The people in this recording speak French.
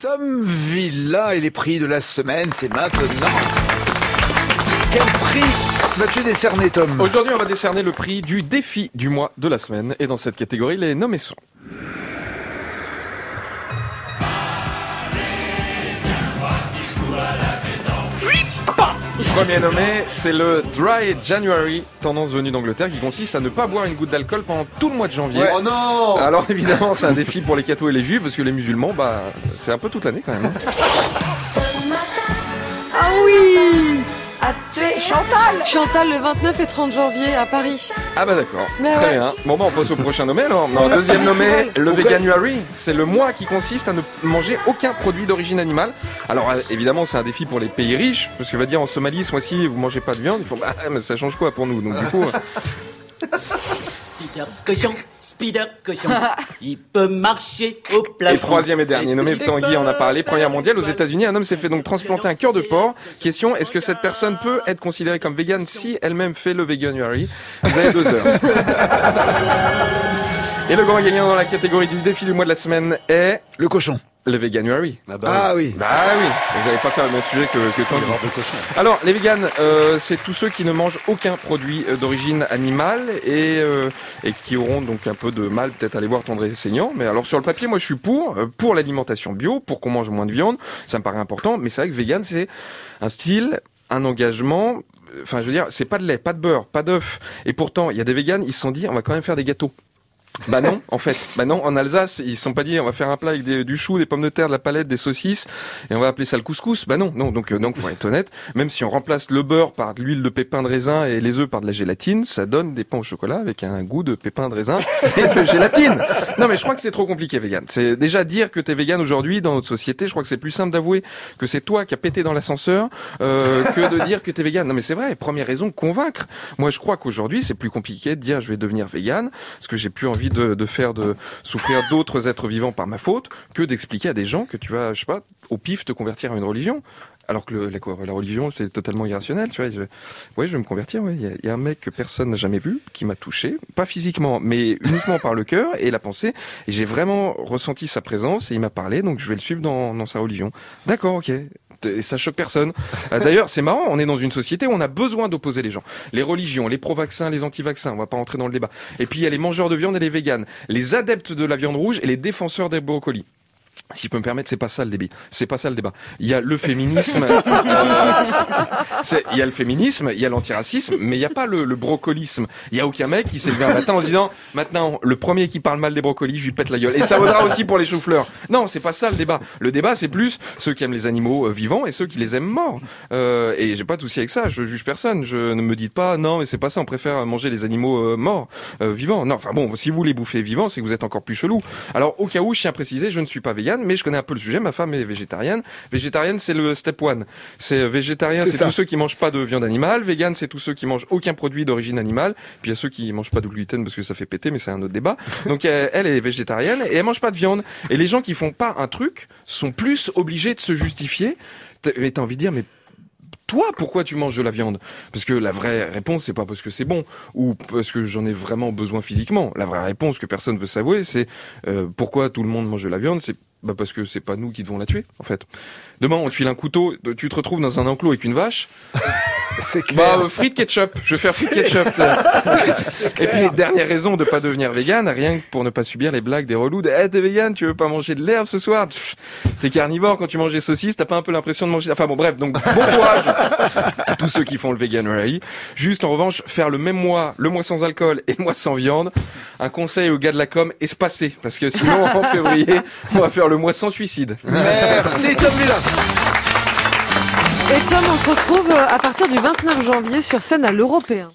Tom Villa et les prix de la semaine, c'est maintenant. Quel prix vas-tu décerner, Tom ? Aujourd'hui, on va décerner le prix du défi du mois de la semaine. Et dans cette catégorie, les nommés sont... Premier nommé, c'est le Dry January, tendance venue d'Angleterre, qui consiste à ne pas boire une goutte d'alcool pendant tout le mois de janvier. Ouais. Oh non ! Alors évidemment, c'est un défi pour les cathos et les juifs, parce que les musulmans, c'est un peu toute l'année quand même. Ah oui! Chantal le 29 et 30 janvier à Paris. Ah bah d'accord, Mais très ouais. bien. Bon on passe au prochain nommé alors. Non, Le deuxième nommé, le Pourquoi Veganuary, c'est le mois qui consiste à ne manger aucun produit d'origine animale. Alors évidemment c'est un défi pour les pays riches, parce que va dire en Somalie ce mois-ci vous mangez pas de viande, il faut mais ça change quoi pour nous, donc du coup... Spider cochon, il peut marcher au plafond. Et troisième et dernier nommé, Tanguy en a parlé, première mondiale aux États-Unis, un homme s'est fait donc transplanter un cœur de porc. Question, est-ce que cette personne peut être considérée comme végane si elle-même fait le Veganuary ? Vous avez 2 heures. Et le grand gagnant dans la catégorie du défi du mois de la semaine est Le cochon. le Veganuary. Ah oui. Bah oui, vous n'allez pas faire le même sujet que Tanguy. Alors, les véganes, c'est tous ceux qui ne mangent aucun produit d'origine animale et qui auront donc un peu de mal peut-être à les voir tendres et saignants. Mais alors, sur le papier, moi, je suis pour l'alimentation bio, pour qu'on mange moins de viande. Ça me paraît important. Mais c'est vrai que vegan, c'est un style, un engagement. Enfin, je veux dire, c'est pas de lait, pas de beurre, pas d'œufs. Et pourtant, il y a des véganes, ils se sont dit, on va quand même faire des gâteaux. Bah non, en fait. Bah non, en Alsace, ils se sont pas dit on va faire un plat avec du chou, des pommes de terre, de la palette, des saucisses et on va appeler ça le couscous. Bah non, donc faut être honnête, même si on remplace le beurre par de l'huile de pépins de raisin et les œufs par de la gélatine, ça donne des pains au chocolat avec un goût de pépins de raisin et de gélatine. Non mais je crois que c'est trop compliqué vegan. C'est déjà dire que t'es vegan aujourd'hui dans notre société, je crois que c'est plus simple d'avouer que c'est toi qui as pété dans l'ascenseur que de dire que t'es vegan. Non mais c'est vrai, première raison, convaincre. Moi je crois qu'aujourd'hui c'est plus compliqué de dire je vais devenir vegan parce que j'ai plus envie de faire souffrir d'autres êtres vivants par ma faute que d'expliquer à des gens que tu vas, je sais pas, au pif te convertir à une religion. Alors que la religion, c'est totalement irrationnel, tu vois. Je vais me convertir, ouais. Il y a un mec que personne n'a jamais vu, qui m'a touché, pas physiquement, mais uniquement par le cœur et la pensée. Et j'ai vraiment ressenti sa présence et il m'a parlé, donc je vais le suivre dans sa religion. D'accord, ok. Et ça choque personne. D'ailleurs, c'est marrant, on est dans une société où on a besoin d'opposer les gens. Les religions, les pro-vaccins, les anti-vaccins, on va pas entrer dans le débat. Et puis il y a les mangeurs de viande et les véganes, les adeptes de la viande rouge et les défenseurs des brocolis. Si je peux me permettre, c'est pas ça le débat. C'est pas ça le débat. Il y a le féminisme, il y a le féminisme, il y a l'antiracisme, mais il y a pas le brocolisme. Il y a aucun mec qui s'est levé un matin en se disant maintenant le premier qui parle mal des brocolis, je lui pète la gueule. Et ça vaudra aussi pour les choux-fleurs. Non, c'est pas ça le débat. Le débat, c'est plus ceux qui aiment les animaux vivants et ceux qui les aiment morts. Et j'ai pas de souci avec ça. Je juge personne. Je ne me dites pas non, mais c'est pas ça. On préfère manger les animaux morts, vivants. Non, enfin bon, si vous les bouffez vivants, c'est que vous êtes encore plus chelou. Alors au cas où, je tiens à préciser, je ne suis pas vegan, mais je connais un peu le sujet. Ma femme est végétarienne. Végétarienne, c'est le step one. C'est végétarien, c'est tous ceux qui mangent pas de viande animale. Vegan, c'est tous ceux qui mangent aucun produit d'origine animale. Puis il y a ceux qui mangent pas de gluten parce que ça fait péter, mais c'est un autre débat. Donc elle est végétarienne et elle mange pas de viande. Et les gens qui font pas un truc sont plus obligés de se justifier. Mais t'as envie de dire, mais toi, pourquoi tu manges de la viande ? Parce que la vraie réponse, c'est pas parce que c'est bon ou parce que j'en ai vraiment besoin physiquement. La vraie réponse que personne veut s'avouer, c'est pourquoi tout le monde mange de la viande. C'est parce que c'est pas nous qui devons la tuer, en fait. Demain, on te file un couteau, tu te retrouves dans un enclos avec une vache. C'est clair. Frites ketchup. Je vais faire frites ketchup. Et puis, dernière raison de pas devenir vegan, rien que pour ne pas subir les blagues des relous de t'es vegan, tu veux pas manger de l'herbe ce soir ? T'es carnivore, quand tu manges des saucisses, t'as pas un peu l'impression de manger... Enfin bon, bref, donc bon courage à tous ceux qui font le Veganuary. Juste, en revanche, faire le même mois, le mois sans alcool et le mois sans viande. Un conseil aux gars de la com, espacez. Parce que sinon, en février, on va faire le mois sans suicide. Merci Tom Villa. Et Tom, on se retrouve à partir du 29 janvier sur scène à l'Européen.